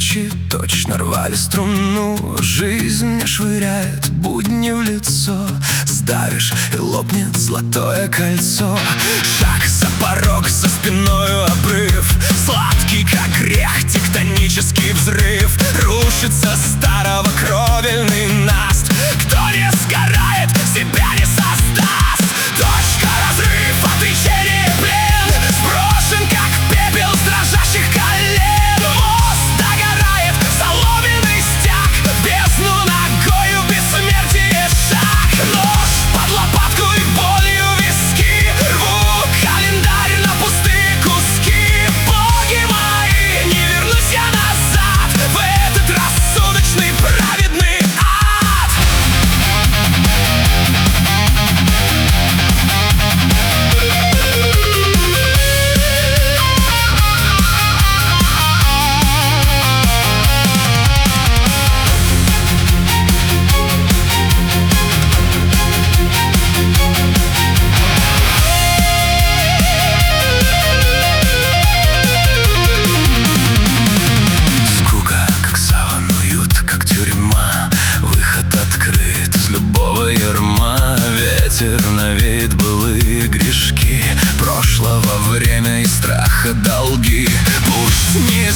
Тучи точно рвали струну. Жизнь мне швыряет будни в лицо. Сдавишь и лопнет золотое кольцо. Шаг за порог, за спиною обрыв. Сладкий, как грех, тектонический взрыв. Рушится старого кровельный наст. Кто не сгорает, себя не создаст. Точка разрыва, отречение, плен. Сброшен, как пепел с дрожащих колен. Мост догорает, соломенный стяг. Бездну ногою, бессмертие шаг. Нож под лопатку и болью виски. Рву календарь на пустые куски. Боги мои, не вернусь я назад в этот рассудочный праведный ад. Скука, как саван, уют, как тюрьма. Выход открыт из любого ярма. Ветер навеет былые грешки прошлого, время и страха долги. Пусть не